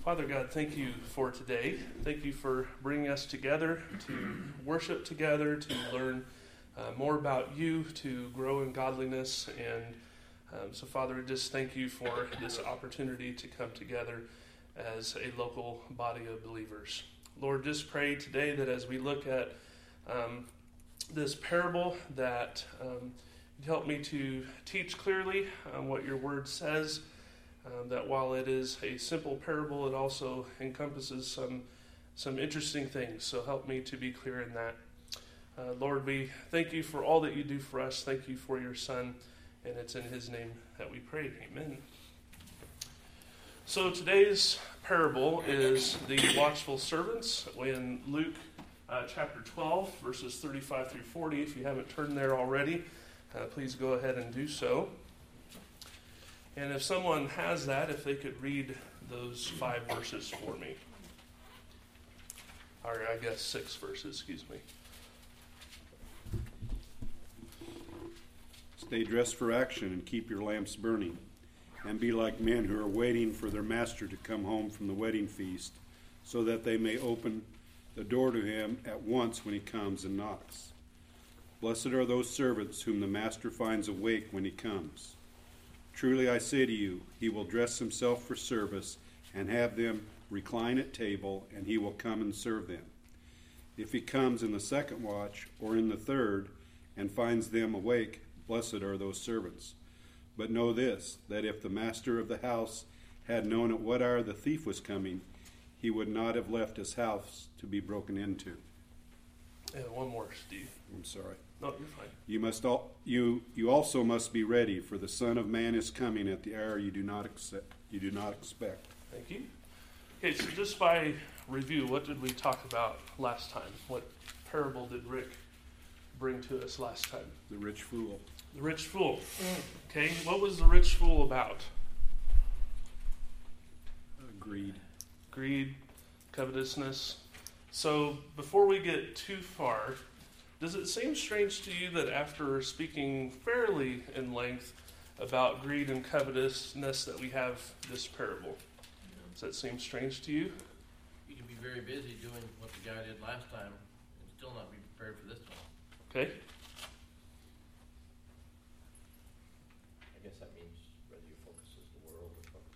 Father God, thank you for today. Thank you for bringing us together to worship together, to learn more about you, to grow in godliness. And so, Father, we just thank you for this opportunity to come together as a local body of believers. Lord, just pray today that as we look at this parable, that you help me to teach clearly what your word says. That while it is a simple parable, it also encompasses some interesting things. So help me to be clear in that. Lord, we thank you for all that you do for us. Thank you for your Son, and it's in his name that we pray. Amen. So today's parable is the watchful servants in Luke chapter 12, verses 35 through 40. If you haven't turned there already, please go ahead and do so. And if someone has that, if they could read those 5 verses for me. Or I guess 6 verses, excuse me. Stay dressed for action and keep your lamps burning, and be like men who are waiting for their master to come home from the wedding feast, so that they may open the door to him at once when he comes and knocks. Blessed are those servants whom the master finds awake when he comes. Truly I say to you, he will dress himself for service and have them recline at table, and he will come and serve them. If he comes in the second watch or in the third and finds them awake, blessed are those servants. But know this, that if the master of the house had known at what hour the thief was coming, he would not have left his house to be broken into. And one more, Steve. I'm sorry. No, you're fine. You also must be ready, for the Son of Man is coming at the hour you do not expect. Thank you. Okay, so just by review, what did we talk about last time? What parable did Rick bring to us last time? The rich fool. The rich fool. Okay, what was the rich fool about? Greed. Greed, covetousness. So before we get too far, does it seem strange to you that after speaking fairly in length about greed and covetousness that we have this parable? Does that seem strange to you? You can be very busy doing what the guy did last time and still not be prepared for this one. Okay. I guess that means whether you focus as the world or focus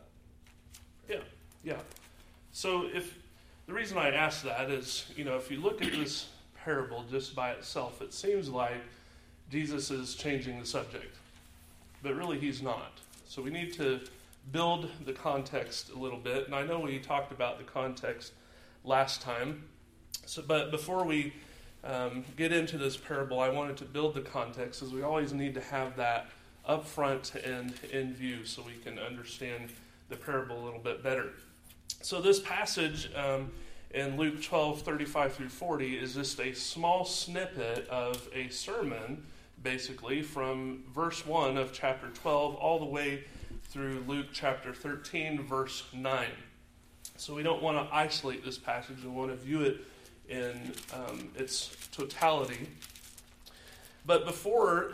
as God. Yeah. So the reason I ask that is, if you look at this parable just by itself, it seems like Jesus is changing the subject, but really he's not. So we need to build the context a little bit, and I know we talked about the context last time. But before we get into this parable, I wanted to build the context, as we always need to have that up front and in view so we can understand the parable a little bit better. So this passage in Luke 12, 35 through 40 is just a small snippet of a sermon, basically, from verse 1 of chapter 12 all the way through Luke chapter 13, verse 9. So we don't want to isolate this passage. We want to view it in its totality. But before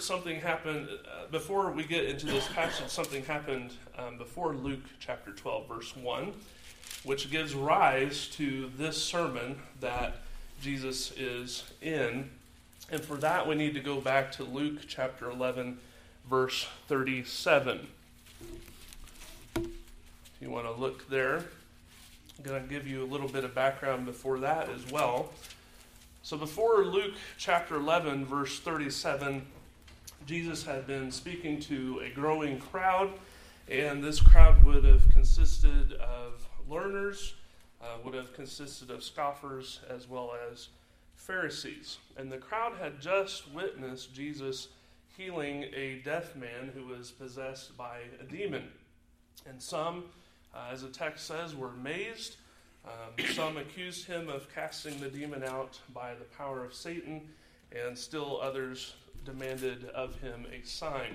we get into this passage, something happened before Luke chapter 12, verse 1, which gives rise to this sermon that Jesus is in. And for that, we need to go back to Luke chapter 11, verse 37. If you want to look there, I'm going to give you a little bit of background before that as well. So before Luke chapter 11, verse 37, Jesus had been speaking to a growing crowd, and this crowd would have consisted of learners, would have consisted of scoffers, as well as Pharisees. And the crowd had just witnessed Jesus healing a deaf man who was possessed by a demon. And some, as the text says, were amazed. Some accused him of casting the demon out by the power of Satan, and still others demanded of him a sign.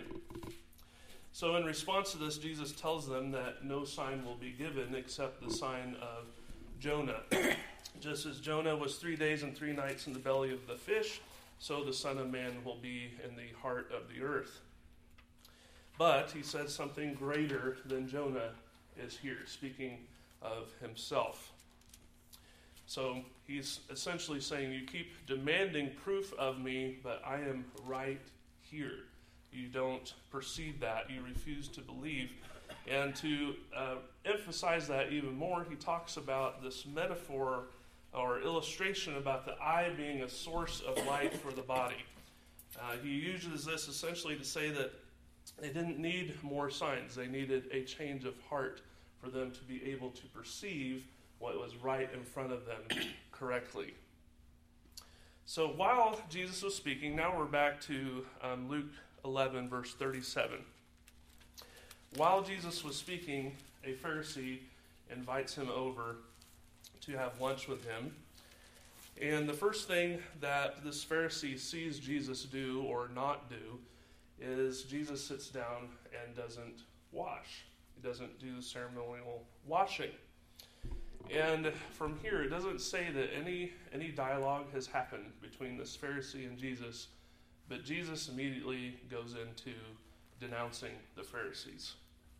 So in response to this, Jesus tells them that no sign will be given except the sign of Jonah. Just as Jonah was 3 days and 3 nights in the belly of the fish, so the Son of Man will be in the heart of the earth. But he said something greater than Jonah is here, speaking of himself. So he's essentially saying, you keep demanding proof of me, but I am right here. You don't perceive that. You refuse to believe. And to emphasize that even more, he talks about this metaphor or illustration about the eye being a source of light for the body. He uses this essentially to say that they didn't need more signs. They needed a change of heart for them to be able to perceive what was right in front of them correctly. So while Jesus was speaking, now we're back to Luke 11, verse 37. While Jesus was speaking, a Pharisee invites him over to have lunch with him. And the first thing that this Pharisee sees Jesus do or not do is Jesus sits down and doesn't wash. He doesn't do ceremonial washing. And from here, it doesn't say that any dialogue has happened between this Pharisee and Jesus, but Jesus immediately goes into denouncing the Pharisees.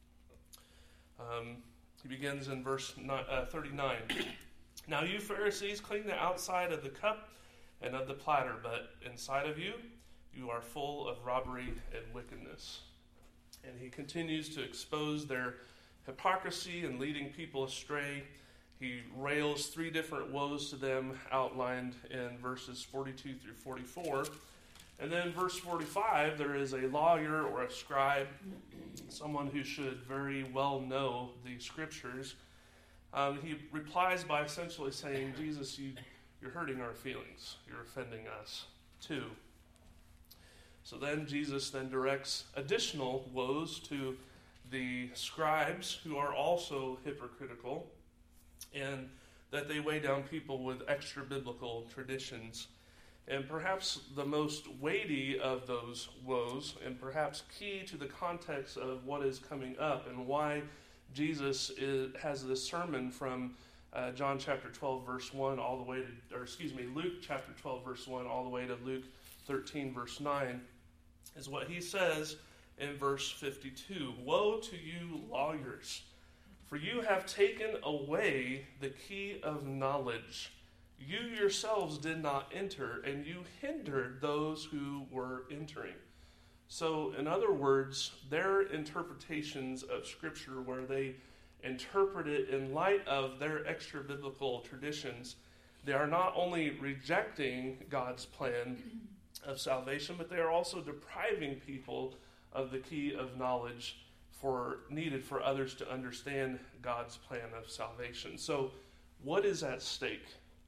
He begins in verse 39. Now you Pharisees clean the outside of the cup and of the platter, but inside of you, you are full of robbery and wickedness. And he continues to expose their hypocrisy and leading people astray. He rails 3 different woes to them outlined in verses 42 through 44. And then verse 45, there is a lawyer or a scribe, someone who should very well know the scriptures. He replies by essentially saying, Jesus, you're hurting our feelings. You're offending us too. So then Jesus then directs additional woes to the scribes who are also hypocritical, and that they weigh down people with extra biblical traditions. And perhaps the most weighty of those woes, and perhaps key to the context of what is coming up and why Jesus has this sermon from John chapter 12 verse 1 all the way to, Luke chapter 12 verse 1 all the way to Luke 13 verse 9, is what he says in verse 52. Woe to you lawyers, for you have taken away the key of knowledge. You yourselves did not enter, and you hindered those who were entering. So, in other words, their interpretations of Scripture, where they interpret it in light of their extra biblical traditions, they are not only rejecting God's plan of salvation, but they are also depriving people of the key of knowledge needed for others to understand God's plan of salvation. So, what is at stake?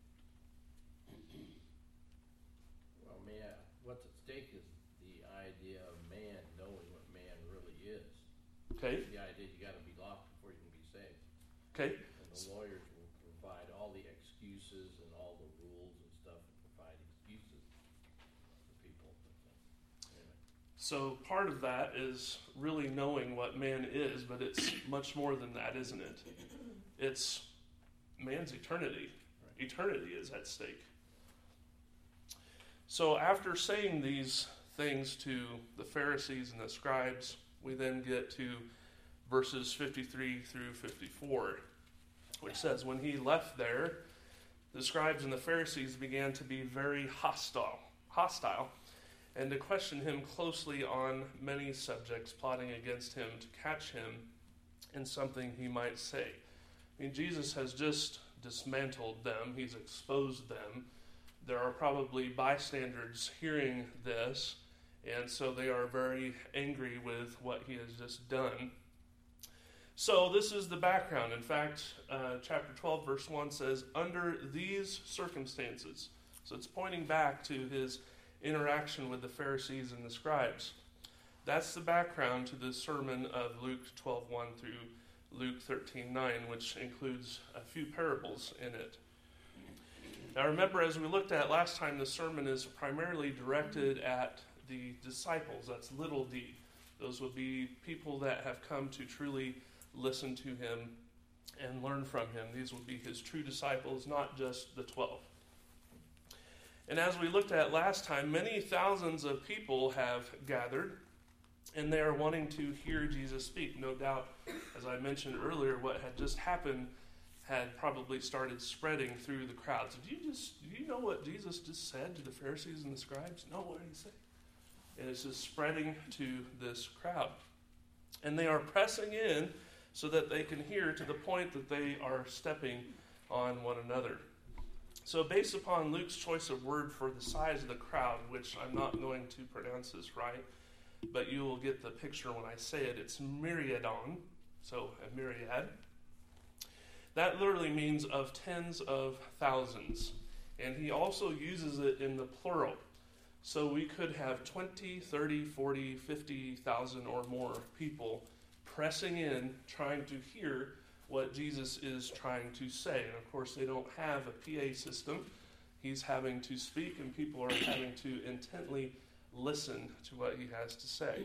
What's at stake is the idea of man knowing what man really is. Okay. The idea you got to be lost before you can be saved. Okay. And the lawyers will provide all the excuses and all the rules and stuff, and provide excuses for people. Anyway. So part of that is really knowing what man is, but it's much more than that, isn't it? It's man's eternity. Right. Eternity is at stake. So after saying these things to the Pharisees and the scribes, we then get to verses 53 through 54, which says, when he left there, the scribes and the Pharisees began to be very hostile, and to question him closely on many subjects, plotting against him to catch him in something he might say. I mean, Jesus has just dismantled them. He's exposed them. There are probably bystanders hearing this, and so they are very angry with what he has just done. So this is the background. In fact, chapter 12, verse 1 says, under these circumstances. So it's pointing back to his interaction with the Pharisees and the scribes. That's the background to the sermon of Luke 12:1 through Luke 13:9, which includes a few parables in it. Now remember, as we looked at last time, the sermon is primarily directed at the disciples. That's little d. Those would be people that have come to truly listen to him and learn from him. These would be his true disciples, not just the 12. And as we looked at last time, many thousands of people have gathered, and they are wanting to hear Jesus speak. No doubt, as I mentioned earlier, what had just happened had probably started spreading through the crowds. Do you know what Jesus just said to the Pharisees and the scribes? No, what did he say? And it's just spreading to this crowd. And they are pressing in so that they can hear, to the point that they are stepping on one another. So based upon Luke's choice of word for the size of the crowd, which I'm not going to pronounce this right, but you will get the picture when I say it, it's myriadon, so a myriad. That literally means of tens of thousands. And he also uses it in the plural. So we could have 20, 30, 40, 50,000 or more people pressing in, trying to hear what Jesus is trying to say. And of course, they don't have a PA system. He's having to speak, and people are having to intently listen to what he has to say.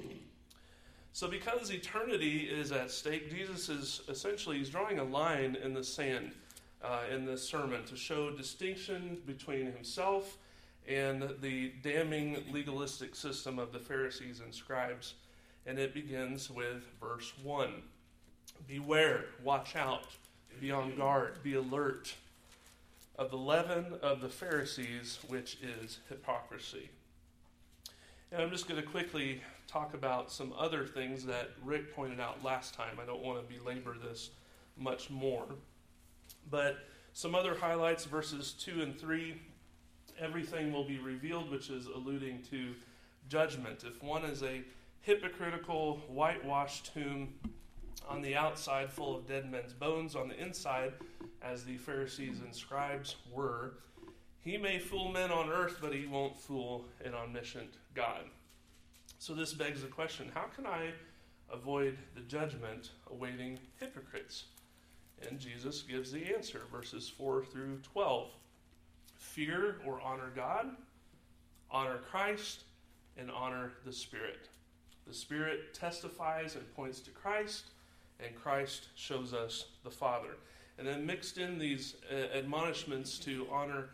So because eternity is at stake, Jesus is essentially, he's drawing a line in the sand in this sermon to show distinction between himself and the damning legalistic system of the Pharisees and scribes. And it begins with verse 1. Beware, watch out, be on guard, be alert of the leaven of the Pharisees, which is hypocrisy. And I'm just going to quickly talk about some other things that Rick pointed out last time. I don't want to belabor this much more. But some other highlights, verses 2 and 3, everything will be revealed, which is alluding to judgment. If one is a hypocritical, whitewashed tomb on the outside full of dead men's bones, on the inside, as the Pharisees and scribes were, he may fool men on earth, but he won't fool an omniscient God. So this begs the question, how can I avoid the judgment awaiting hypocrites? And Jesus gives the answer, verses 4 through 12. Fear or honor God, honor Christ, and honor the Spirit. The Spirit testifies and points to Christ, and Christ shows us the Father. And then mixed in these admonishments to honor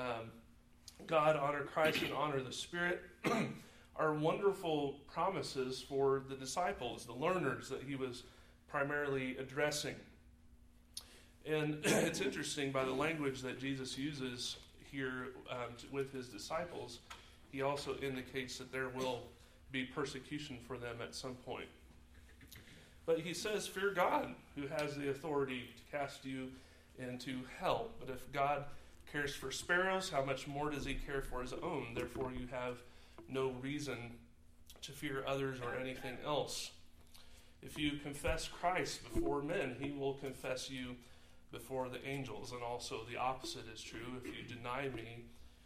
God, honor Christ, and honor the Spirit are wonderful promises for the disciples, the learners that he was primarily addressing. And it's interesting, by the language that Jesus uses here with his disciples, he also indicates that there will be persecution for them at some point. But he says, fear God, who has the authority to cast you into hell. But if God cares for sparrows, how much more does he care for his own? Therefore, you have no reason to fear others or anything else. If you confess Christ before men, he will confess you before the angels. And also the opposite is true. If you deny me,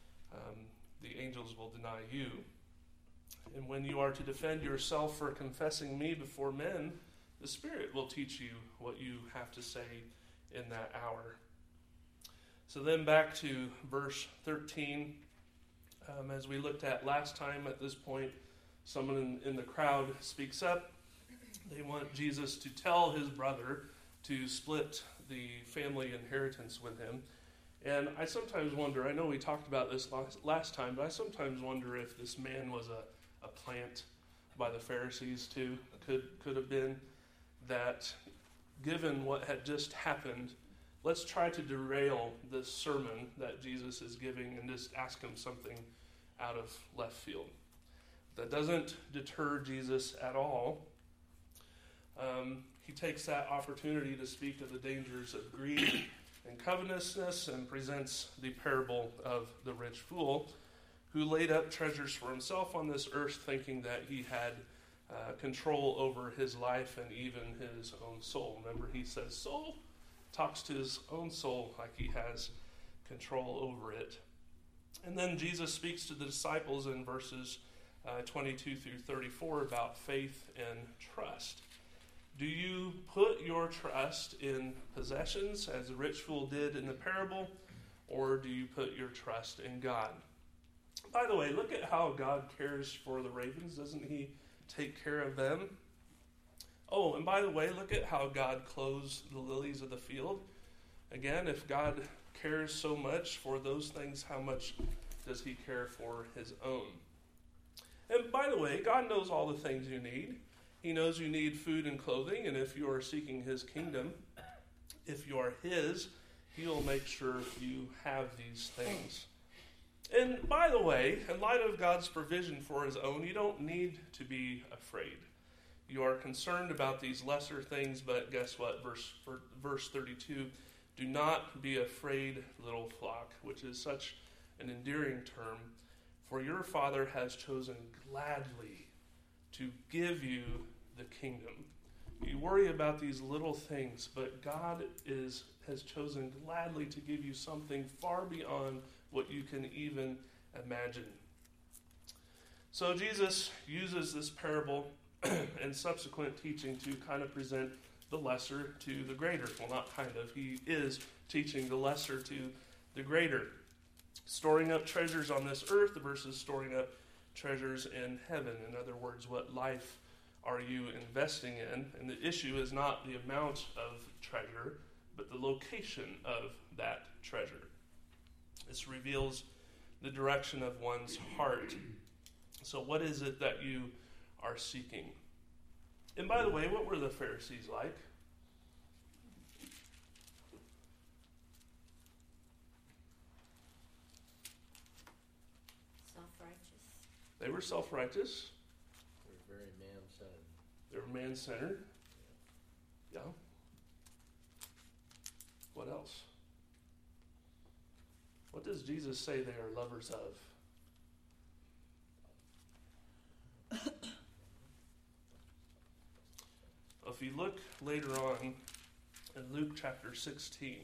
the angels will deny you. And when you are to defend yourself for confessing me before men, the Spirit will teach you what you have to say in that hour. So then back to verse 13. As we looked at last time, at this point, someone in the crowd speaks up. They want Jesus to tell his brother to split the family inheritance with him. And I sometimes wonder, I know we talked about this last time, but I sometimes wonder if this man was a plant by the Pharisees too. Could have been that, given what had just happened, let's try to derail this sermon that Jesus is giving and just ask him something out of left field. That doesn't deter Jesus at all. He takes that opportunity to speak of the dangers of greed and covetousness and presents the parable of the rich fool who laid up treasures for himself on this earth, thinking that he had control over his life and even his own soul. Remember, he says soul, talks to his own soul like he has control over it. And then Jesus speaks to the disciples in verses 22 through 34 about faith and trust. Do you put your trust in possessions, as the rich fool did in the parable, or do you put your trust in God? By the way, look at how God cares for the ravens. Doesn't he take care of them? Oh, and by the way, look at how God clothes the lilies of the field. Again, if God cares so much for those things, how much does he care for his own? And by the way, God knows all the things you need. He knows you need food and clothing, and if you are seeking his kingdom, If you are his, he will make sure you have these things. And by the way, in light of God's provision for his own, you don't need to be afraid. You are concerned about these lesser things, but guess what? Verse 32, do not be afraid, little flock, which is such an endearing term, for your Father has chosen gladly to give you the kingdom. You worry about these little things, but God has chosen gladly to give you something far beyond what you can even imagine. So Jesus uses this parable and subsequent teaching to kind of present the lesser to the greater. Well, not kind of. He is teaching the lesser to the greater. Storing up treasures on this earth versus storing up treasures in heaven. In other words, what life are you investing in? And the issue is not the amount of treasure, but the location of that treasure. This reveals the direction of one's heart. So what is it that you are seeking? And by the way, what were the Pharisees like? Self-righteous. They were self-righteous. They're very man-centered. They were man-centered. Yeah. What else? What does Jesus say they are lovers of? If you look later on in Luke chapter 16,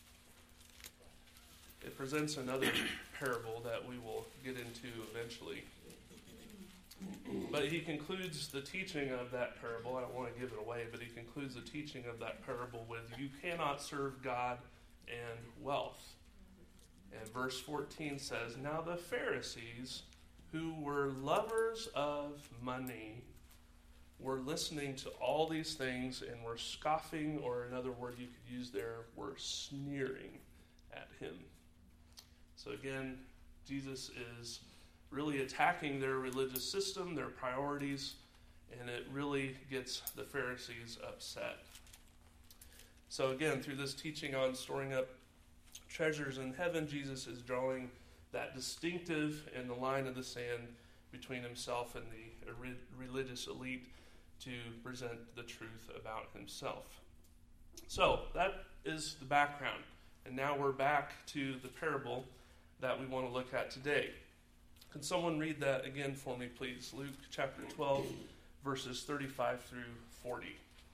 it presents another parable that we will get into eventually. But he concludes the teaching of that parable. I don't want to give it away, but he concludes the teaching of that parable with, you cannot serve God and wealth. And verse 14 says, now the Pharisees, who were lovers of money, were listening to all these things and were scoffing, or another word you could use there, were sneering at him. So again, Jesus is really attacking their religious system, their priorities, and it really gets the Pharisees upset. So again, through this teaching on storing up treasures in heaven, Jesus is drawing that distinctive and the line of the sand between himself and the religious elite to present the truth about himself. So that is the background. And now we're back to the parable that we want to look at today. Can someone read that again for me, please? Luke chapter 12, verses 35 through 40.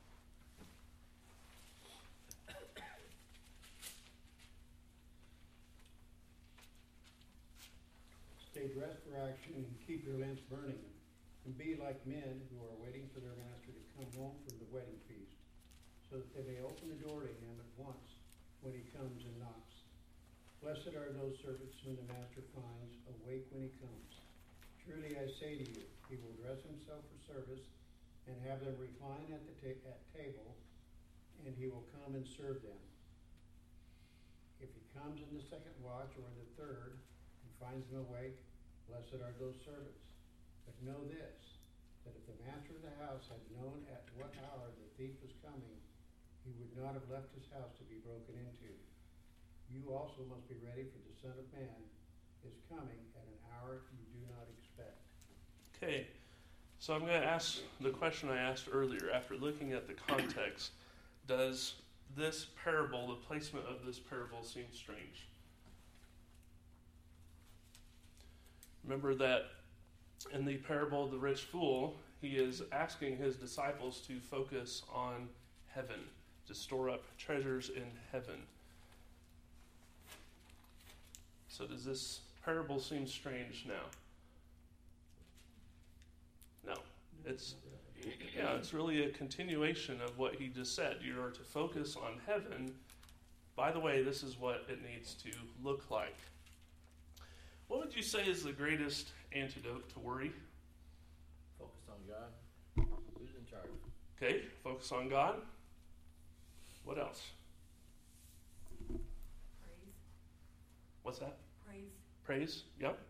Stay dressed for action and keep your lamps burning. And be like men who are waiting for their master to come home from the wedding feast, so that they may open the door to him at once when he comes and knocks. Blessed are those servants whom the master finds awake when he comes. Truly I say to you, he will dress himself for service and have them recline at table, and he will come and serve them. If he comes in the second watch or in the third and finds them awake, blessed are those servants. But know this, that if the master of the house had known at what hour the thief was coming, he would not have left his house to be broken into. You also must be ready, for the Son of Man is coming at an hour you do not expect. Okay, so I'm going to ask the question I asked earlier. After looking at the context, does this parable, the placement of this parable, seem strange? Remember that in the parable of the rich fool, he is asking his disciples to focus on heaven, to store up treasures in heaven. So does this parable seem strange now? No. It's really a continuation of what he just said. You are to focus on heaven. By the way, this is what it needs to look like. What would you say is the greatest antidote to worry? Focus on God. Who's in charge? Okay, focus on God. What else? Praise. What's that? Praise. Praise? Yep.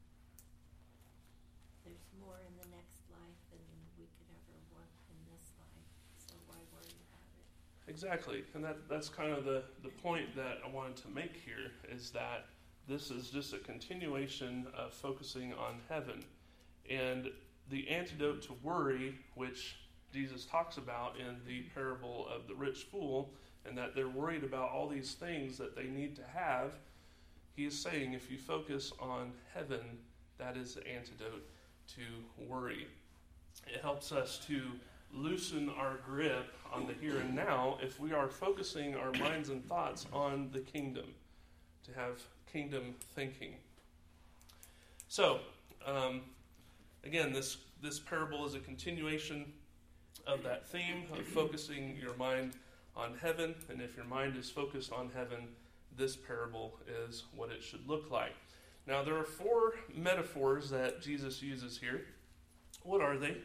There's more in the next life than we could ever want in this life. So why worry about it? Exactly, and that's kind of the point that I wanted to make here, is that this is just a continuation of focusing on heaven. And the antidote to worry, which Jesus talks about in the parable of the rich fool, and that they're worried about all these things that they need to have, he is saying if you focus on heaven, that is the antidote to worry. It helps us to loosen our grip on the here and now if we are focusing our minds and thoughts on the kingdom, to have kingdom thinking. So, again, this parable is a continuation of that theme of focusing your mind on heaven, and if your mind is focused on heaven, this parable is what it should look like. Now, there are 4 metaphors that Jesus uses here. What are they?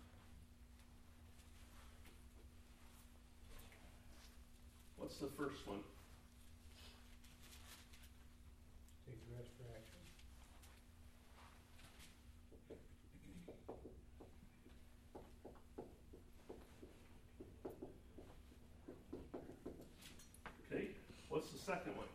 What's the first one? State dress for action. Okay. What's the second one?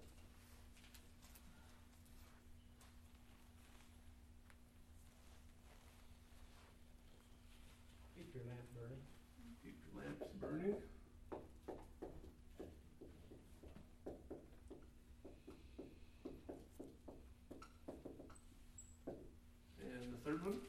Keep your lamp burning. Keep your lamps burning. And the third one?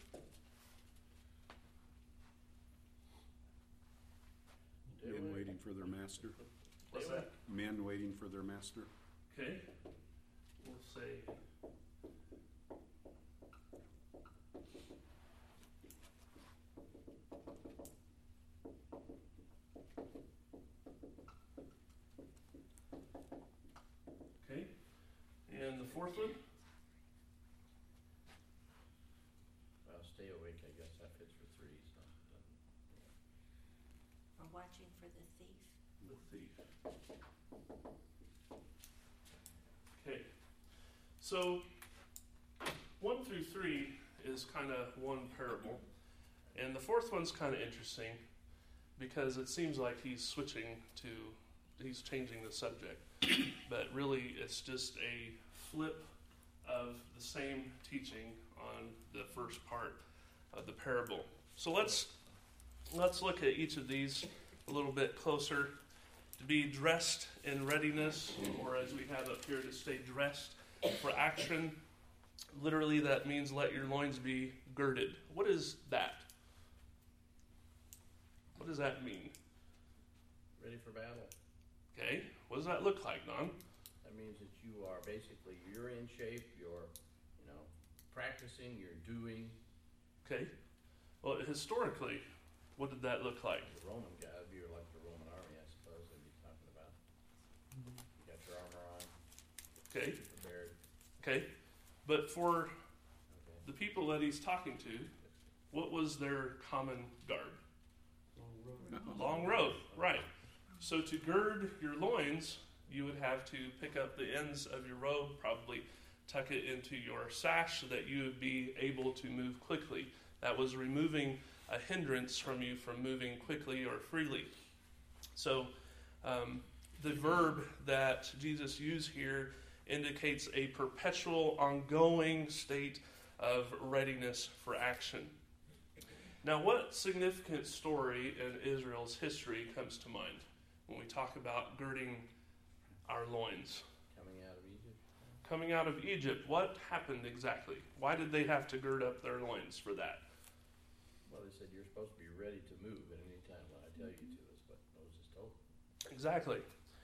Men waiting for their master. What's that? Men waiting for their master. Okay. We'll say okay. And the fourth one? Well, stay awake, I guess that fits for 3, so. Or watching for the thief. The thief. Okay. So 1 through 3 is kind of one parable. And the fourth one's kind of interesting because it seems like he's changing the subject. But really, it's just a flip of the same teaching on the first part of the parable. So let's look at each of these a little bit closer. To be dressed in readiness, or as we have up here, to stay dressed for action. Literally, that means let your loins be girded. What is that? What does that mean? Ready for battle. Okay, what does that look like, Don? That means that you are basically, you're in shape, you're, practicing, you're doing. Okay, well, historically, what did that look like? The Roman guy would be like the Roman army, I suppose, they'd be talking about. You got your armor on, Okay, you're prepared. okay, but for Okay. the people that he's talking to, what was their common guard? Long road. Long robe, right. So to gird your loins, you would have to pick up the ends of your robe, probably tuck it into your sash so that you would be able to move quickly. That was removing a hindrance from you from moving quickly or freely. So the verb that Jesus used here indicates a perpetual, ongoing state of readiness for action. Now, what significant story in Israel's history comes to mind when we talk about girding our loins? Coming out of Egypt. Coming out of Egypt, what happened exactly? Why did they have to gird up their loins for that? Well, they said you're supposed to be ready to move at any time when I tell you to, is what Moses told them. Exactly.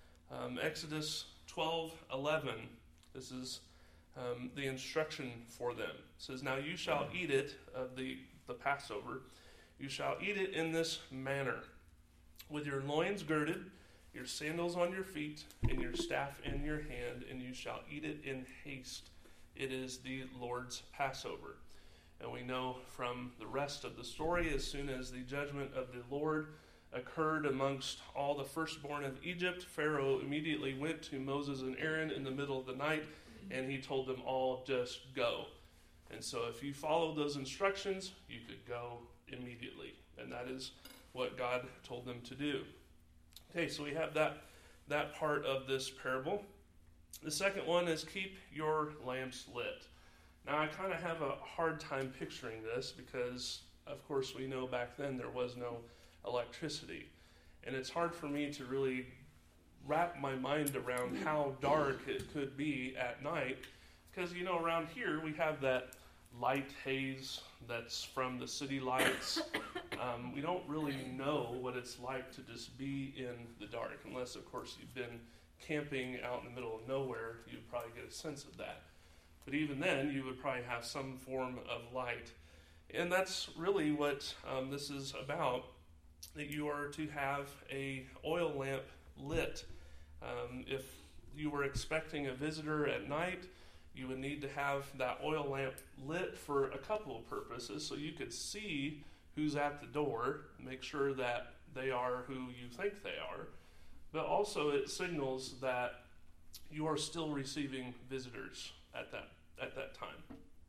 Exodus 12:11. This is the instruction for them. It says, "Now you shall eat it," of the Passover, "you shall eat it in this manner, with your loins girded, your sandals on your feet, and your staff in your hand, and you shall eat it in haste. It is the Lord's Passover." And we know from the rest of the story, as soon as the judgment of the Lord occurred amongst all the firstborn of Egypt, Pharaoh immediately went to Moses and Aaron in the middle of the night, and he told them all, just go. And so if you followed those instructions, you could go immediately. And that is what God told them to do. Okay, so we have that part of this parable. The second one is keep your lamps lit. Now, I kind of have a hard time picturing this because, of course, we know back then there was no electricity. And it's hard for me to really wrap my mind around how dark it could be at night. Because, around here we have that light haze that's from the city lights. We don't really know what it's like to just be in the dark, unless, of course, you've been camping out in the middle of nowhere. You'd probably get a sense of that. But even then, you would probably have some form of light. And that's really what this is about, that you are to have a oil lamp lit. If you were expecting a visitor at night, you would need to have that oil lamp lit for a couple of purposes, so you could see who's at the door, make sure that they are who you think they are, but also it signals that you are still receiving visitors at that time.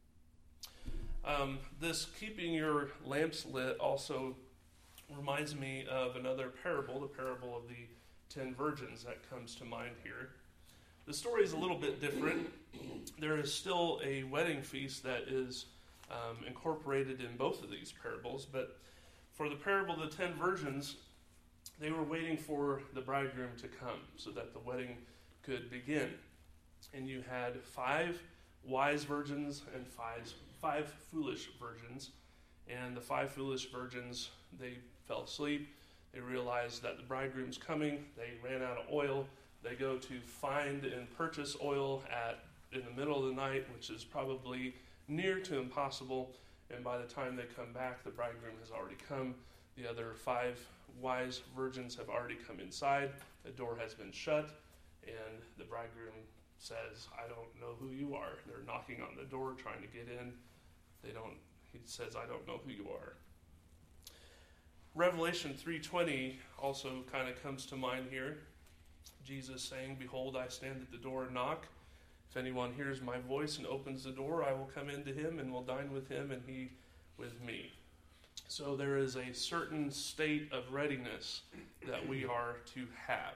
This keeping your lamps lit also reminds me of another parable, the parable of the 10 virgins that comes to mind here. The story is a little bit different. There is still a wedding feast that is incorporated in both of these parables, but for the parable of the 10 virgins, they were waiting for the bridegroom to come so that the wedding could begin. And you had 5 wise virgins and five foolish virgins. And the 5 foolish virgins, they fell asleep. They realized that the bridegroom's coming. They ran out of oil. They go to find and purchase oil in the middle of the night, which is probably near to impossible. And by the time they come back, the bridegroom has already come. The other 5 wise virgins have already come inside. The door has been shut, and the bridegroom says, "I don't know who you are." They're knocking on the door, trying to get in. He says, "I don't know who you are." Revelation 3:20 also kind of comes to mind here. Jesus saying, "Behold, I stand at the door and knock. If anyone hears my voice and opens the door, I will come into him and will dine with him and he with me." So there is a certain state of readiness that we are to have.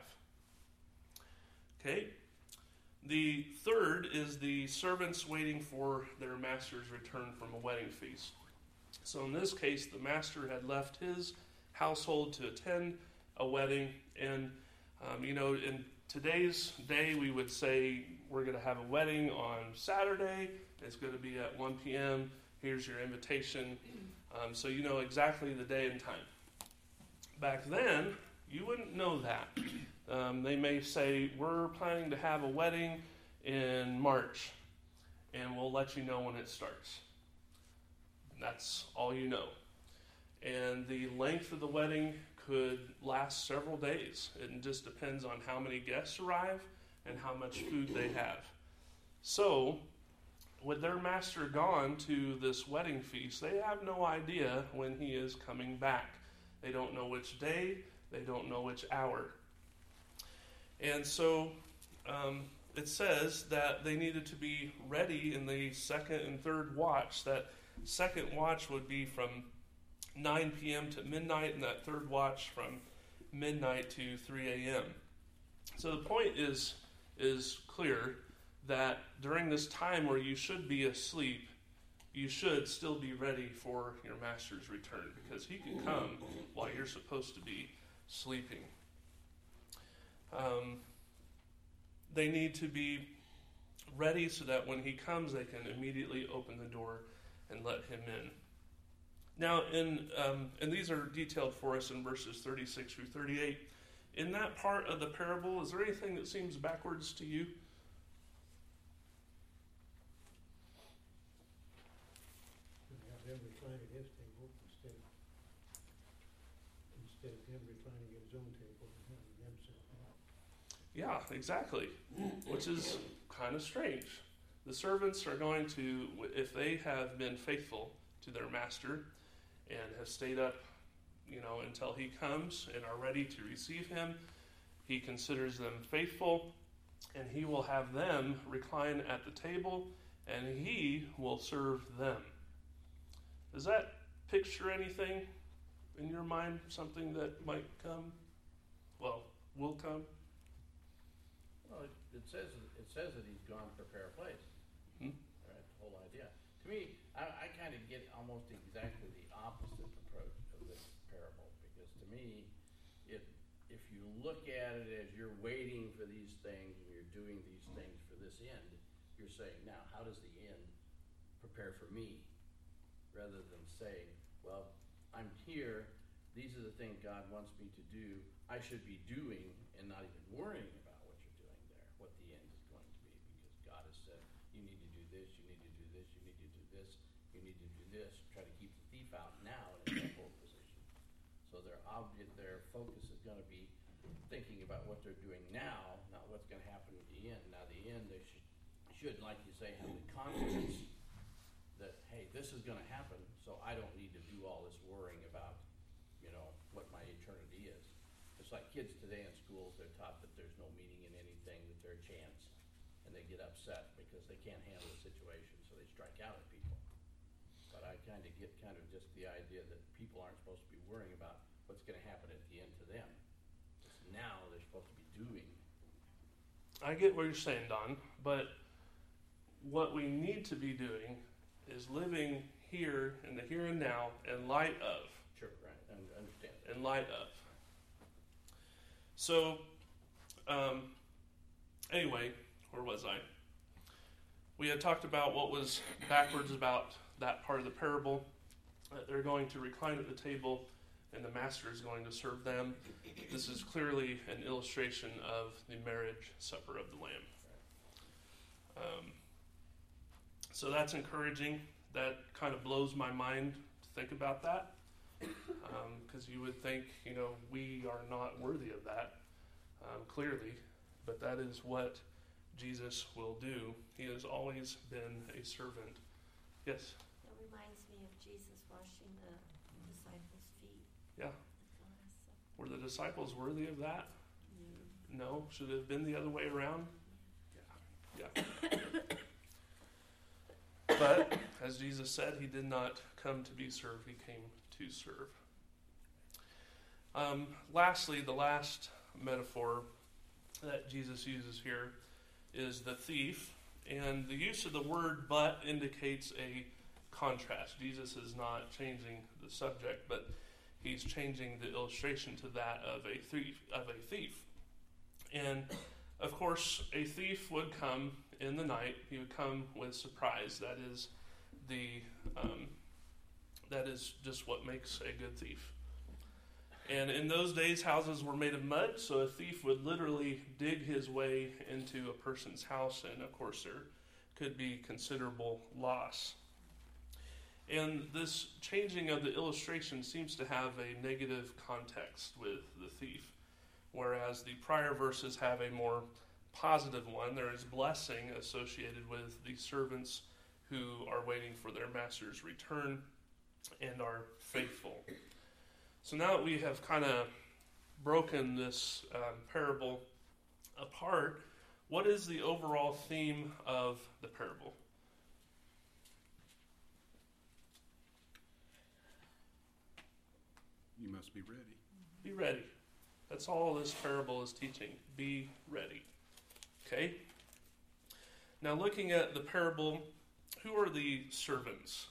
Okay. The third is the servants waiting for their master's return from a wedding feast. So in this case, the master had left his household to attend a wedding. And, in today's day, we would say we're going to have a wedding on Saturday. It's going to be at 1 p.m. Here's your invitation. So you know exactly the day and time. Back then, you wouldn't know that. They may say, "We're planning to have a wedding in March, and we'll let you know when it starts." That's all you know. And the length of the wedding could last several days. It just depends on how many guests arrive and how much food they have. So, with their master gone to this wedding feast, they have no idea when he is coming back. They don't know which day, they don't know which hour. And so it says that they needed to be ready in the second and third watch. That second watch would be from 9 p.m. to midnight, and that third watch from midnight to 3 a.m. So the point is clear that during this time where you should be asleep, you should still be ready for your master's return, because he can come while you're supposed to be sleeping. They need to be ready so that when he comes, they can immediately open the door and let him in. Now, and these are detailed for us in verses 36 through 38. In that part of the parable, is there anything that seems backwards to you? Have him recline at his table instead of him reclining at his own table and having them sit down. Yeah, exactly. Which is kind of strange. The servants are going to, if they have been faithful to their master and have stayed up, until he comes and are ready to receive him, he considers them faithful, and he will have them recline at the table, and he will serve them. Does that picture anything in your mind, something that might come? Well, will come? Well, it says that he's gone to prepare a place. Hmm? Right, the whole idea. To me, I kind of get almost exactly the opposite approach of this parable, because to me, if you look at it as you're waiting for these things and you're doing these things for this end, you're saying, now, how does the end prepare for me? Rather than say, well, I'm here, these are the things God wants me to do, I should be doing and not even worrying about what you're doing there, what the end is going to be, because God has said, you need to do this, you need to do this, you need to do this, you need to do this, try to keep the thief out now in a temporal position. So their focus is going to be thinking about what they're doing now, not what's going to happen at the end. Now the end, they should, like you say, have the confidence that, hey, this is going to happen, so I don't need to do all this worrying about, what my eternity is. It's like kids today in schools, they're taught that there's no meaning in anything, that they're a chance, and they get upset because they can't handle the situation, so they strike out at people. But I kind of get just the idea that people aren't supposed to be worrying about what's going to happen at the end to them. It's now they're supposed to be doing. I get what you're saying, Don, but what we need to be doing is living here in the here and now in light of. Sure, right, I understand that. In light of. So, anyway, where was I? We had talked about what was backwards about that part of the parable. That they're going to recline at the table and the master is going to serve them. This is clearly an illustration of the marriage supper of the Lamb. So that's encouraging. That kind of blows my mind to think about that. Because you would think, we are not worthy of that, clearly. But that is what Jesus will do. He has always been a servant. Yes? That reminds me of Jesus washing the disciples' feet. Yeah. At the Last Supper. Were the disciples worthy of that? No. Should it have been the other way around? Yeah. But, as Jesus said, he did not come to be served, he came to serve. Lastly, the last metaphor that Jesus uses here is the thief. And the use of the word but indicates a contrast. Jesus is not changing the subject, but he's changing the illustration to that of a thief. And of course, a thief would come in the night. He would come with surprise. That is just what makes a good thief. And in those days, houses were made of mud, so a thief would literally dig his way into a person's house, and of course there could be considerable loss. And this changing of the illustration seems to have a negative context with the thief, whereas the prior verses have a more positive one. There is blessing associated with the servants who are waiting for their master's return and are faithful. So now that we have kind of broken this parable apart, what is the overall theme of the parable? You must be ready. Be ready. That's all this parable is teaching. Be ready. Okay? Now looking at the parable, who are the servants?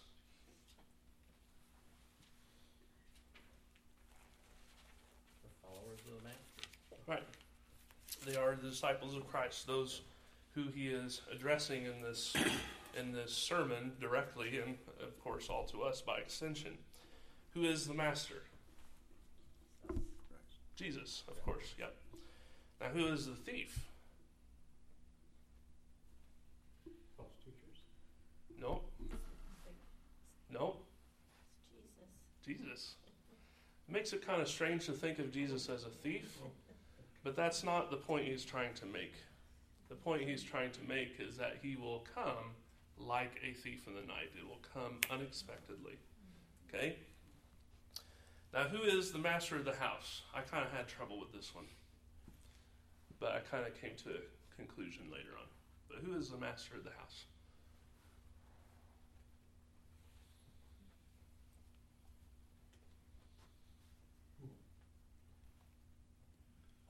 The followers of the master. Right. They are the disciples of Christ, those who he is addressing in this sermon directly, and of course all to us by extension. Who is the master? Christ. Jesus, of course, yep. Now who is the thief? False teachers. No. No. It's Jesus. Jesus. It makes it kind of strange to think of Jesus as a thief, but that's not the point he's trying to make. The point he's trying to make is that he will come like a thief in the night. It will come unexpectedly. Okay? Now, who is the master of the house? I kind of had trouble with this one, but I kind of came to a conclusion later on. But who is the master of the house?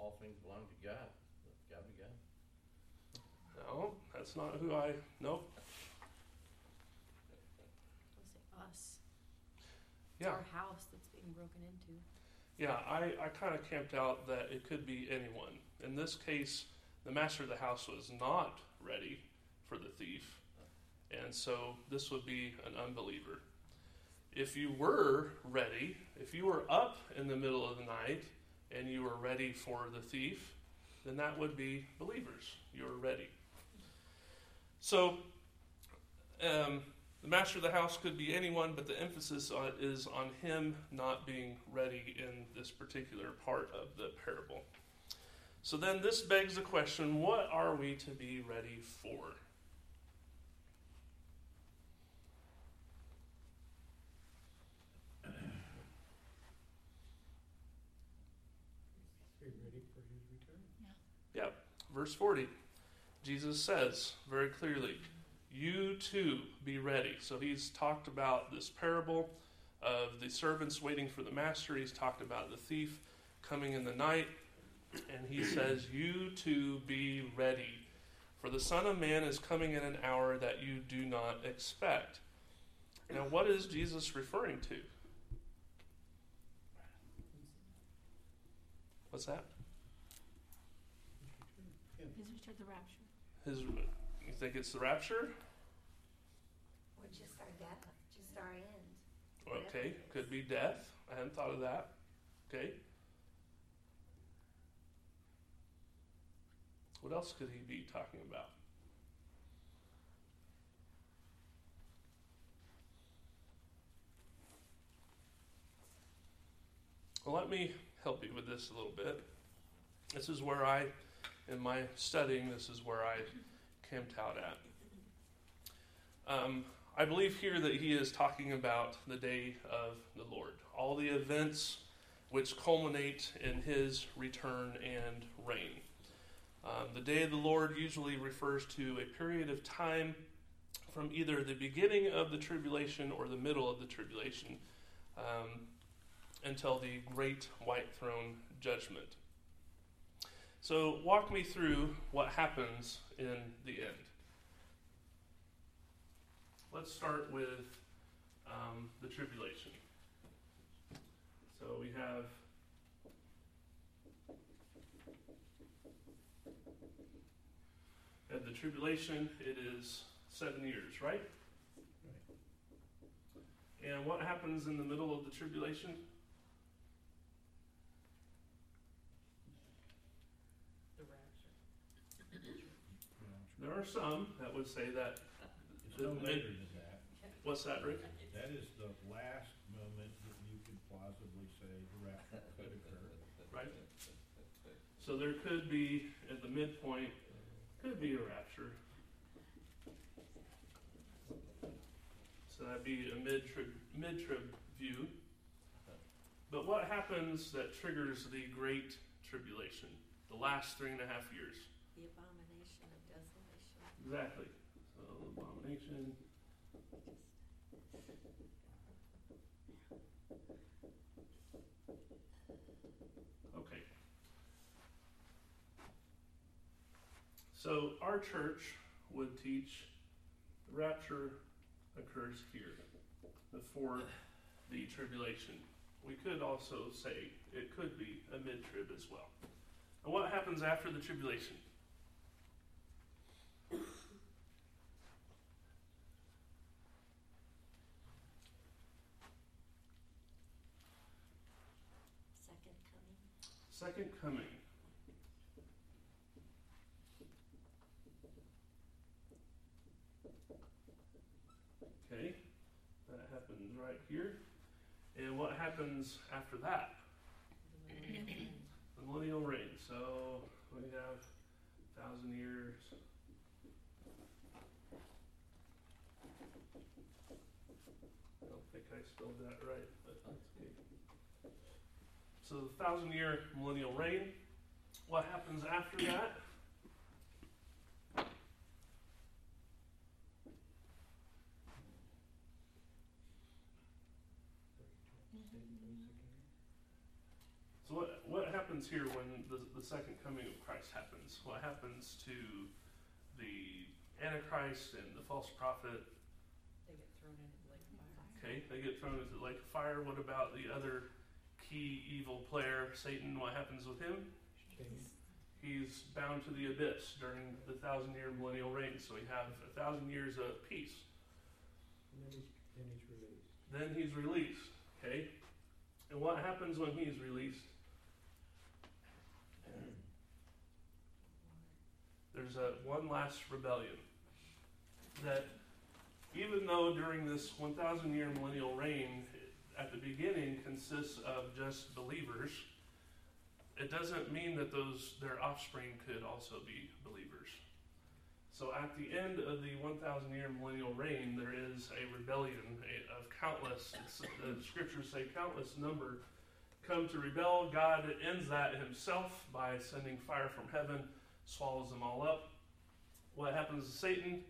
all things belong to God. Let God be God. No, that's not who I. Nope. We'll say us. Yeah. Our house that's being broken into. Yeah, I kind of camped out that it could be anyone. In this case, the master of the house was not ready for the thief, and so this would be an unbeliever. If you were ready, if you were up in the middle of the night and you were ready for the thief, then that would be believers. You're ready. So, the master of the house could be anyone, but the emphasis is on him not being ready in this particular part of the parable. So then this begs the question, what are we to be ready for? Be ready for his return. Yep, verse 40. Jesus says very clearly, you too be ready. So he's talked about this parable of the servants waiting for the master. He's talked about the thief coming in the night. And he says, you too be ready. For the Son of Man is coming in an hour that you do not expect. Now, what is Jesus referring to? What's that? His return. His return, the rapture. You think it's the rapture? Or just our death, just our end. Okay, could be death. I hadn't thought of that. Okay. What else could he be talking about? Well, let me help you with this a little bit. This is where in my studying, this is where I camped out at. I believe here that he is talking about the day of the Lord. All the events which culminate in his return and reign. The day of the Lord usually refers to a period of time from either the beginning of the tribulation or the middle of the tribulation until the great white throne judgment. So walk me through what happens in the end. Let's start with the tribulation. So we have at the tribulation, it is 7 years, right? And what happens in the middle of the tribulation? The rapture. There are some that would say that. It's no later than that. What's that, Rick? That is the last moment that you could plausibly say the rapture could occur. Right? So there could be, at the midpoint, could be a rapture. So that'd be a mid-trib view. But what happens that triggers the Great Tribulation? The last 3.5 years. The abomination of desolation. Exactly. So abomination. Okay. So our church would teach the rapture occurs here, before the tribulation. We could also say it could be a mid-trib as well. And what happens after the tribulation? Second coming. Second coming. Okay, that happens right here. And what happens after that? The millennial reign. So we have 1,000 years. I don't think I spelled that right, but that's okay. So the 1,000-year millennial reign. What happens after that? So what happens happens here when the second coming of Christ happens? What happens to the Antichrist and the false prophet? They get thrown into the lake of fire. Okay, they get thrown into the lake of fire. What about the other key evil player, Satan? What happens with him? He's bound to the abyss during the 1,000-year millennial reign. So we have 1,000 years of peace. And then he's released. Then he's released. Okay? And what happens when he's released? There's one last rebellion. That even though during this 1,000-year millennial reign, at the beginning consists of just believers, it doesn't mean that their offspring could also be believers. So at the end of the 1,000-year millennial reign, there is a rebellion of countless, the scriptures say countless number, come to rebel. God ends that himself by sending fire from heaven, swallows them all up. What happens to Satan?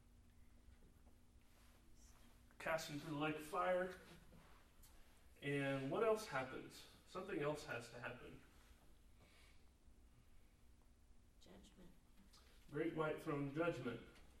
Cast into the lake of fire. And what else happens? Something else has to happen. Judgment. Great white throne judgment.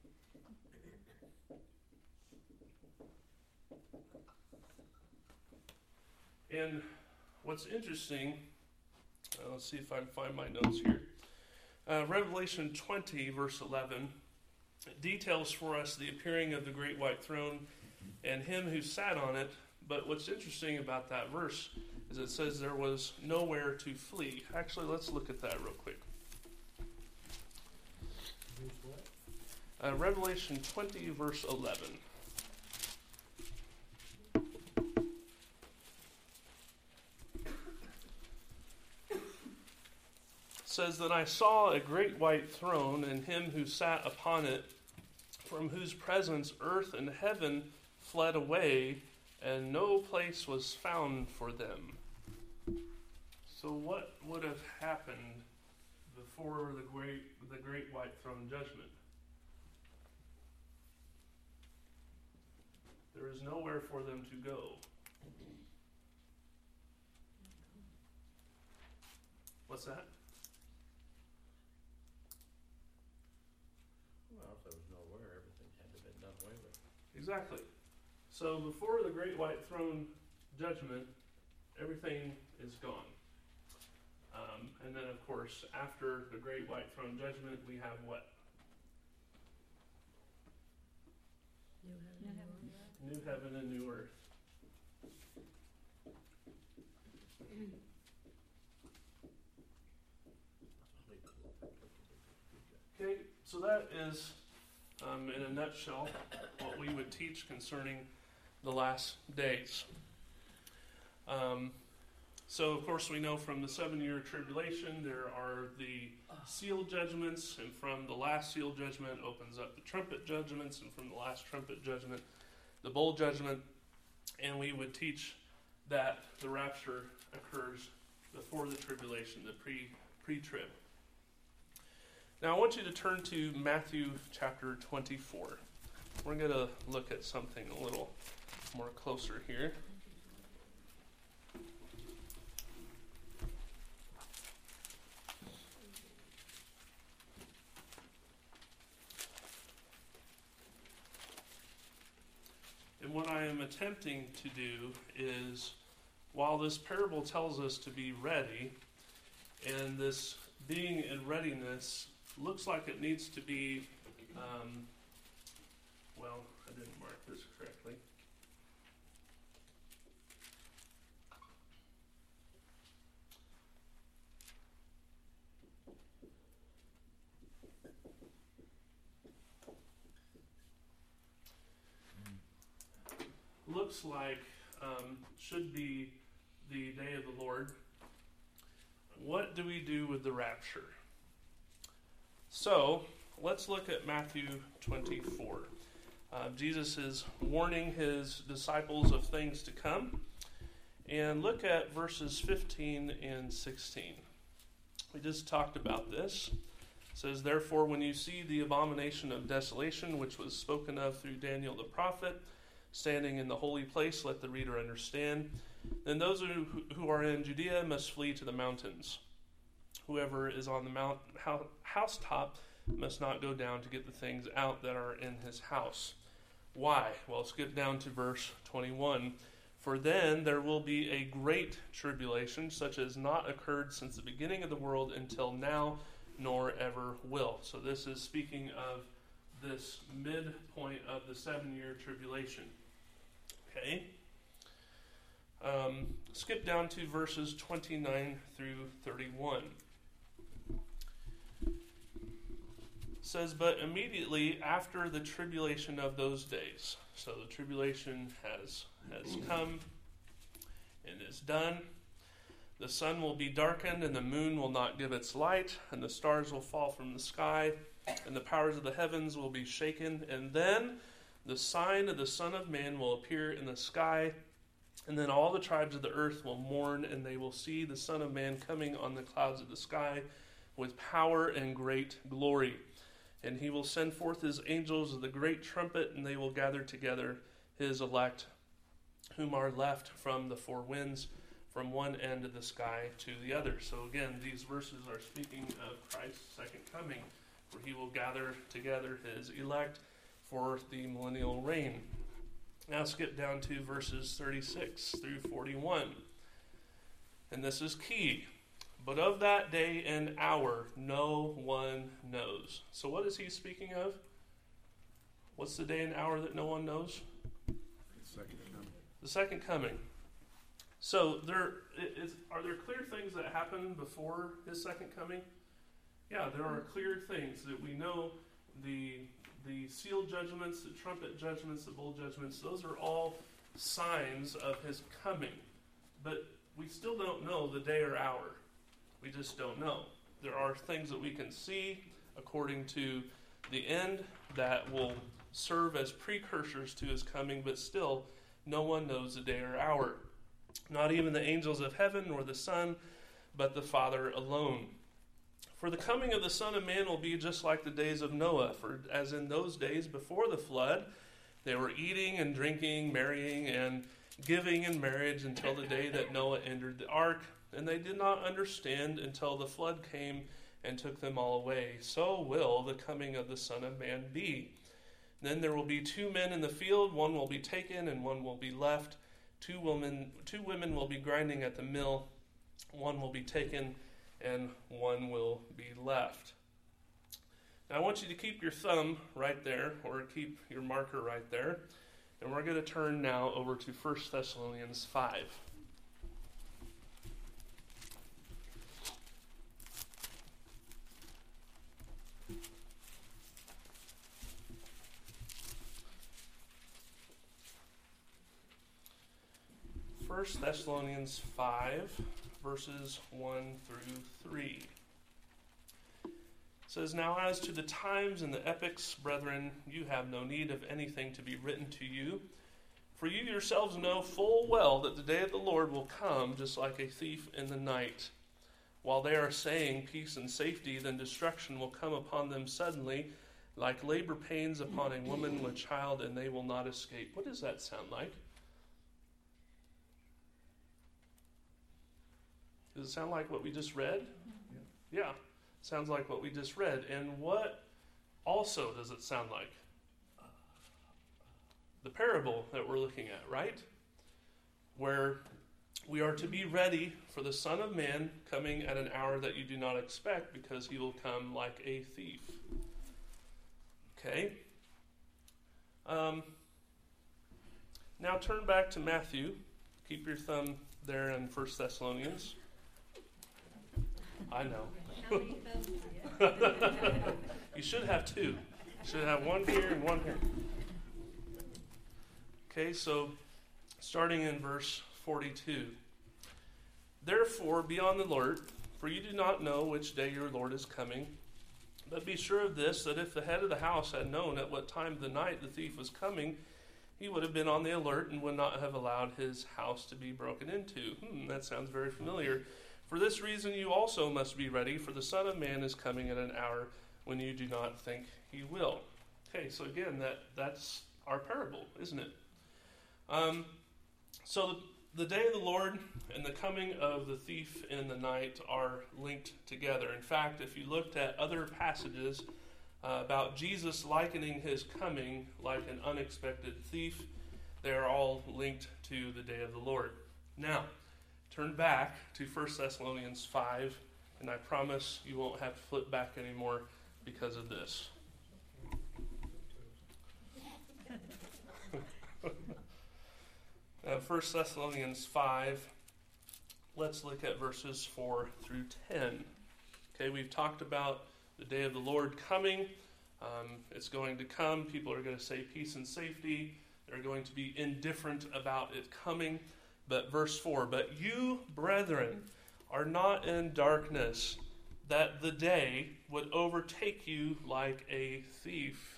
And what's interesting, let's see if I can find my notes here. Revelation 20, verse 11, details for us the appearing of the great white throne and him who sat on it. But what's interesting about that verse is it says there was nowhere to flee. Actually, let's look at that real quick. Revelation 20, verse 11. Says that I saw a great white throne and him who sat upon it, from whose presence earth and heaven fled away, and no place was found for them. So what would have happened before the great white throne judgment? There is nowhere for them to go. What's that? Well, if there was nowhere, everything had to have been done away with. Exactly. So before the great white throne judgment, everything is gone. And then, of course, after the great white throne judgment, we have what? New heaven and new earth. Okay, so that is, in a nutshell, what we would teach concerning the last days. So, of course, we know from the 7-year tribulation there are the seal judgments, and from the last seal judgment opens up the trumpet judgments, and from the last trumpet judgment, the bowl judgment. And we would teach that the rapture occurs before the tribulation, the pre-trib. Now, I want you to turn to Matthew chapter 24. We're going to look at something a little more closer here. And what I am attempting to do is, while this parable tells us to be ready, and this being in readiness looks like it needs to be, well, I didn't mark this correctly. Looks like should be the day of the Lord. What do we do with the rapture? So, let's look at Matthew 24. Jesus is warning his disciples of things to come. And look at verses 15 and 16. We just talked about this. It says, "Therefore, when you see the abomination of desolation, which was spoken of through Daniel the prophet, standing in the holy place," let the reader understand, "then those who are in Judea must flee to the mountains. Whoever is on the housetop must not go down to get the things out that are in his house. Why? Well, skip down to verse 21. For then there will be a great tribulation, such as not occurred since the beginning of the world until now, nor ever will. So this is speaking of this midpoint of the 7-year tribulation. Okay? Skip down to verses 29 through 31. It says, but immediately after the tribulation of those days, so the tribulation has come and is done, the sun will be darkened and the moon will not give its light, and the stars will fall from the sky, and the powers of the heavens will be shaken, and then the sign of the Son of Man will appear in the sky, and then all the tribes of the earth will mourn, and they will see the Son of Man coming on the clouds of the sky with power and great glory. And he will send forth his angels with a great trumpet, and they will gather together his elect, whom are left from the four winds, from one end of the sky to the other. So again, these verses are speaking of Christ's second coming, where he will gather together his elect for the millennial reign. Now skip down to verses 36 through 41. And this is key. But of that day and hour no one knows. So what is he speaking of? What's the day and hour that no one knows? Second coming. The second coming. So are there clear things that happen before his second coming? Yeah, there are clear things that we know. The seal judgments, the trumpet judgments, the bowl judgments, those are all signs of his coming. But we still don't know the day or hour. We just don't know. There are things that we can see according to the end that will serve as precursors to his coming, but still no one knows the day or hour. Not even the angels of heaven nor the Son, but the Father alone. For the coming of the Son of Man will be just like the days of Noah, for as in those days before the flood, they were eating and drinking, marrying and giving in marriage until the day that Noah entered the ark, and they did not understand until the flood came and took them all away. So will the coming of the Son of Man be. Then there will be 2 men in the field, one will be taken and one will be left. 2 women will be grinding at the mill, one will be taken and one will be left. Now I want you to keep your thumb right there, or keep your marker right there, and we're going to turn now over to 1 Thessalonians 5. First Thessalonians 5, verses 1 through 3. It says, Now as to the times and the epochs, brethren, you have no need of anything to be written to you, for you yourselves know full well that the day of the Lord will come just like a thief in the night. While they are saying peace and safety, then destruction will come upon them suddenly, like labor pains upon a woman with child, and they will not escape. What does that sound like? Does it sound like what we just read? Yeah, sounds like what we just read. And what also does it sound like? The parable that we're looking at, right? Where we are to be ready for the Son of Man coming at an hour that you do not expect, because he will come like a thief. Okay? Now turn back to Matthew. Keep your thumb there in 1 Thessalonians. I know. How many thumbs do you have? You should have 2. You should have one here and one here. Okay, so starting in verse 42. Therefore, be on the alert, for you do not know which day your Lord is coming. But be sure of this, that if the head of the house had known at what time of the night the thief was coming, he would have been on the alert and would not have allowed his house to be broken into. That sounds very familiar. For this reason you also must be ready, for the Son of Man is coming at an hour when you do not think he will. Okay, so again, that's our parable, isn't it? So the day of the Lord and the coming of the thief in the night are linked together. In fact, if you looked at other passages about Jesus likening his coming like an unexpected thief, they are all linked to the day of the Lord. Now, turn back to 1 Thessalonians 5, and I promise you won't have to flip back anymore because of this. 1 Thessalonians 5, let's look at verses 4 through 10. Okay, we've talked about the day of the Lord coming. It's going to come. People are going to say peace and safety. They're going to be indifferent about it coming. But verse 4, but you, brethren, are not in darkness, that the day would overtake you like a thief.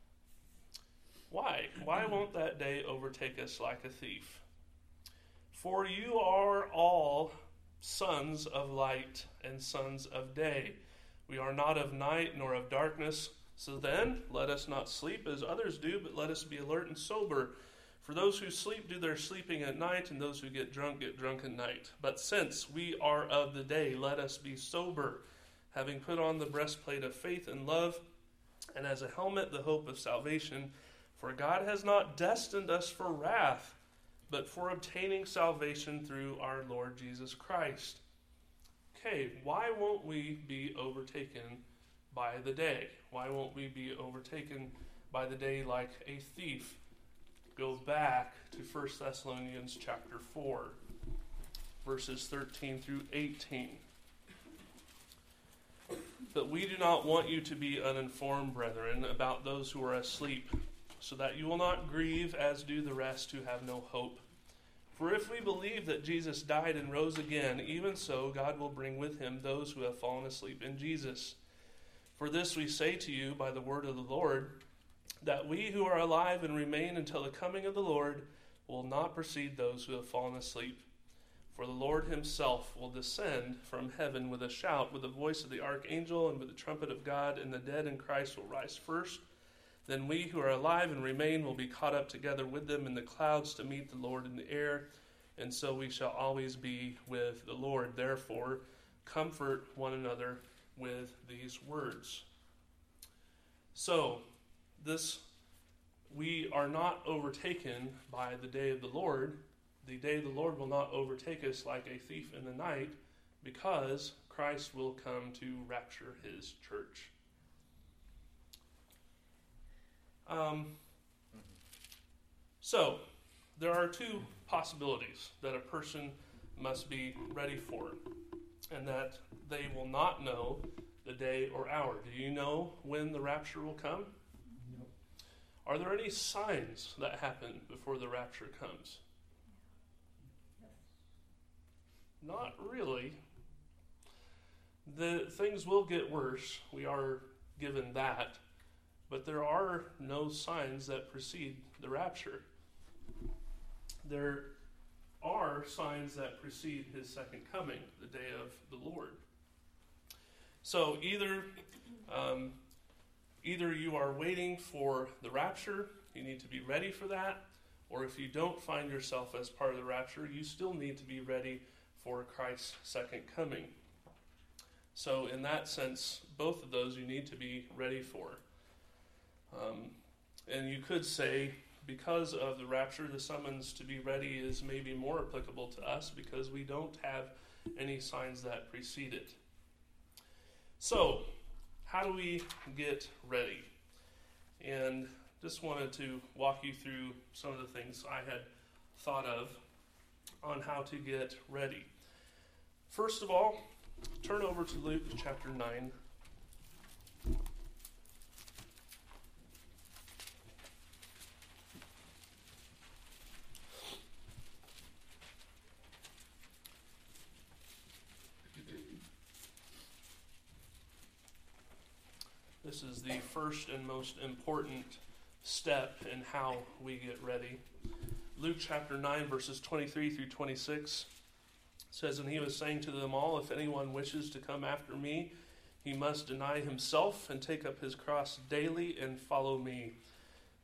Why? Why won't that day overtake us like a thief? For you are all sons of light and sons of day. We are not of night nor of darkness. So then, let us not sleep as others do, but let us be alert and sober. For those who sleep do their sleeping at night, and those who get drunk at night. But since we are of the day, let us be sober, having put on the breastplate of faith and love, and as a helmet the hope of salvation. For God has not destined us for wrath, but for obtaining salvation through our Lord Jesus Christ. Okay, why won't we be overtaken by the day? Why won't we be overtaken by the day like a thief? Go back to 1 Thessalonians chapter 4, verses 13 through 18. But we do not want you to be uninformed, brethren, about those who are asleep, so that you will not grieve as do the rest who have no hope. For if we believe that Jesus died and rose again, even so God will bring with him those who have fallen asleep in Jesus. For this we say to you by the word of the Lord, that we who are alive and remain until the coming of the Lord will not precede those who have fallen asleep. For the Lord himself will descend from heaven with a shout, with the voice of the archangel, and with the trumpet of God, and the dead in Christ will rise first. Then we who are alive and remain will be caught up together with them in the clouds to meet the Lord in the air, and so we shall always be with the Lord. Therefore, comfort one another with these words. So, we are not overtaken by the day of the Lord. The day of the Lord will not overtake us like a thief in the night, because Christ will come to rapture his church. So, there are two possibilities that a person must be ready for, and that they will not know the day or hour. Do you know when the rapture will come? No. Are there any signs that happen before the rapture comes? Not really. The things will get worse. We are given that. But there are no signs that precede the rapture. There are signs that precede his second coming, the day of the Lord. So either you are waiting for the rapture, you need to be ready for that, or if you don't find yourself as part of the rapture, you still need to be ready for Christ's second coming. So in that sense, both of those you need to be ready for. And you could say, because of the rapture, the summons to be ready is maybe more applicable to us because we don't have any signs that precede it. So, how do we get ready? And just wanted to walk you through some of the things I had thought of on how to get ready. First of all, turn over to Luke chapter 9. This is the first and most important step in how we get ready. Luke chapter 9, verses 23 through 26 says, And he was saying to them all, If anyone wishes to come after me, he must deny himself and take up his cross daily and follow me.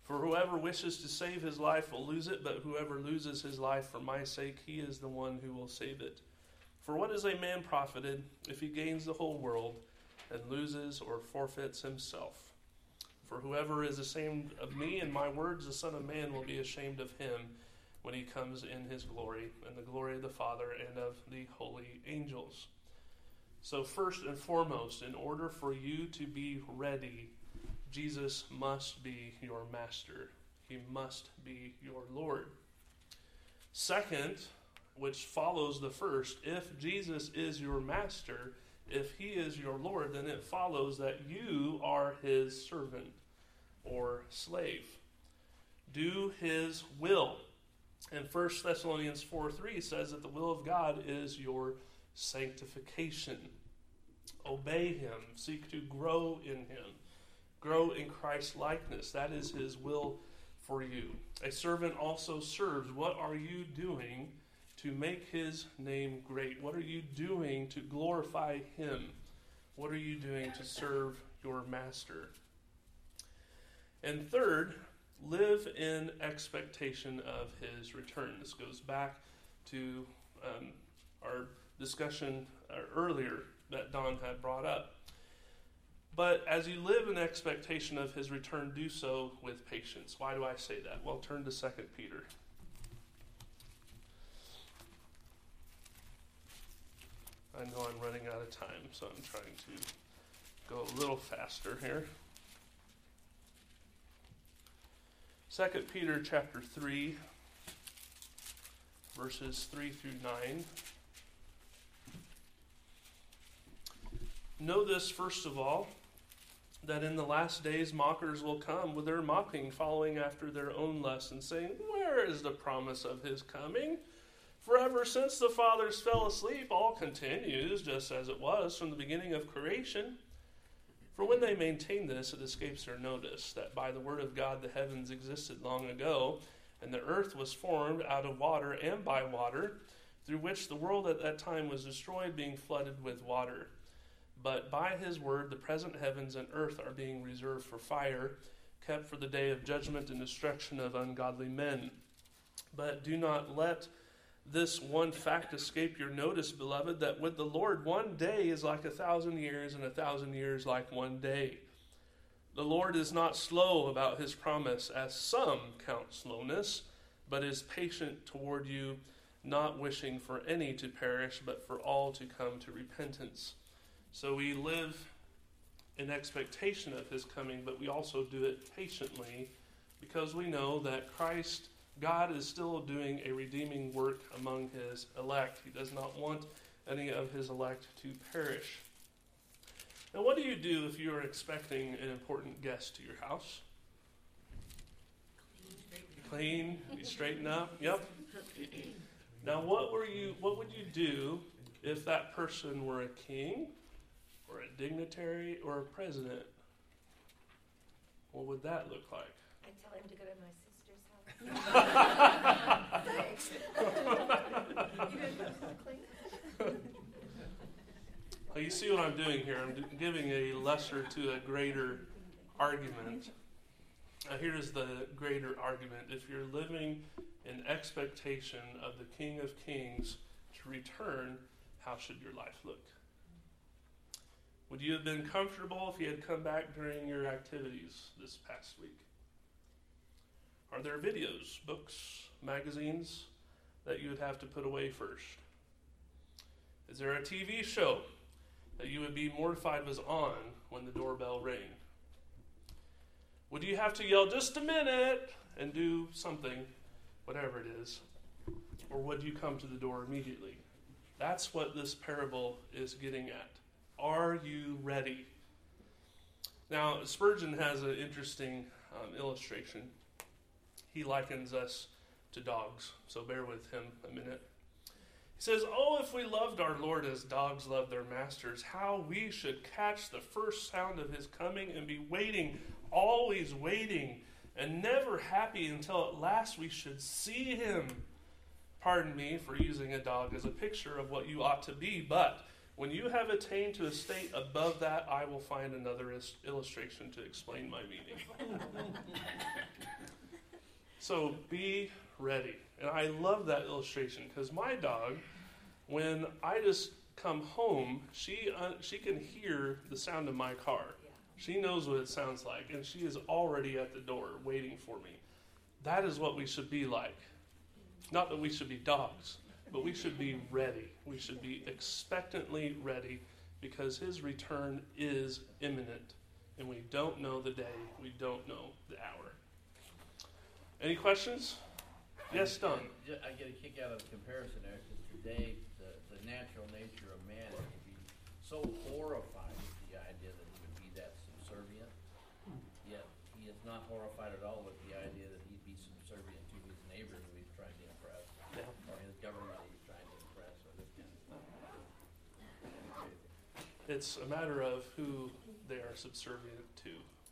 For whoever wishes to save his life will lose it, but whoever loses his life for my sake, he is the one who will save it. For what is a man profited if he gains the whole world and loses or forfeits himself? For whoever is ashamed of me and my words, the Son of Man will be ashamed of him when he comes in his glory, and the glory of the Father and of the holy angels. So first and foremost, in order for you to be ready, Jesus must be your master. He must be your Lord. Second, which follows the first, if Jesus is your master, if he is your Lord, then it follows that you are his servant or slave. Do his will. And 1 Thessalonians 4:3 says that the will of God is your sanctification. Obey him. Seek to grow in him. Grow in Christ's likeness. That is his will for you. A servant also serves. What are you doing to make his name great? What are you doing to glorify him? What are you doing to serve your master? And third, live in expectation of his return. This goes back to our discussion earlier that Don had brought up. But as you live in expectation of his return, do so with patience. Why do I say that? Well, turn to 2 Peter. I know I'm running out of time, so I'm trying to go a little faster here. 2 Peter chapter 3, verses 3 through 9. Know this, first of all, that in the last days mockers will come with their mocking, following after their own lusts, and saying, where is the promise of his coming? For ever since the fathers fell asleep, all continues just as it was from the beginning of creation. For when they maintain this, it escapes their notice that by the word of God the heavens existed long ago, and the earth was formed out of water and by water, through which the world at that time was destroyed, being flooded with water. But by his word the present heavens and earth are being reserved for fire, kept for the day of judgment and destruction of ungodly men. But do not let this one fact escape your notice, beloved, that with the Lord 1 day is like 1,000 years, and 1,000 years like 1 day. The Lord is not slow about his promise, as some count slowness, but is patient toward you, not wishing for any to perish, but for all to come to repentance. So we live in expectation of his coming, but we also do it patiently, because we know that God is still doing a redeeming work among his elect. He does not want any of his elect to perish. Now, what do you do if you are expecting an important guest to your house? Clean, you straighten up. Yep. Now, what would you do if that person were a king, or a dignitary, or a president? What would that look like? I tell him to go to my sister's house. Thanks. You didn't have to clean. Well, you see what I'm doing here. I'm giving a lesser to a greater argument. Here's the greater argument. If you're living in expectation of the King of Kings to return, how should your life look? Would you have been comfortable if he had come back during your activities this past week? Are there videos, books, magazines that you would have to put away first? Is there a TV show that you would be mortified was on when the doorbell rang? Would you have to yell, just a minute, and do something, whatever it is? Or would you come to the door immediately? That's what this parable is getting at. Are you ready? Now, Spurgeon has an interesting illustration. He likens us to dogs, so bear with him a minute. He says, oh, if we loved our Lord as dogs love their masters, how we should catch the first sound of his coming and be waiting, always waiting, and never happy until at last we should see him. Pardon me for using a dog as a picture of what you ought to be, but When you have attained to a state above that, I will find another illustration to explain my meaning. So be ready. And I love that illustration because my dog, when I just come home, she can hear the sound of my car. She knows what it sounds like, and she is already at the door waiting for me. That is what we should be like. Not that we should be dogs, but we should be ready. We should be expectantly ready because his return is imminent, and we don't know the day. We don't know the hour. Any questions? Yes, Don. I get a kick out of the comparison there, because today, the natural nature of man is to be so horrified with the idea that he would be that subservient, yet he is not horrified at all with the idea that he'd be subservient to his neighbor who he's trying to impress, or his government he's trying to impress, or this kind of stuff. It's a matter of who they are subservient to.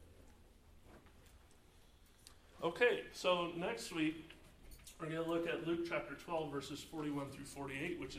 Okay, so next week we're going to look at Luke chapter 12, verses 41 through 48, which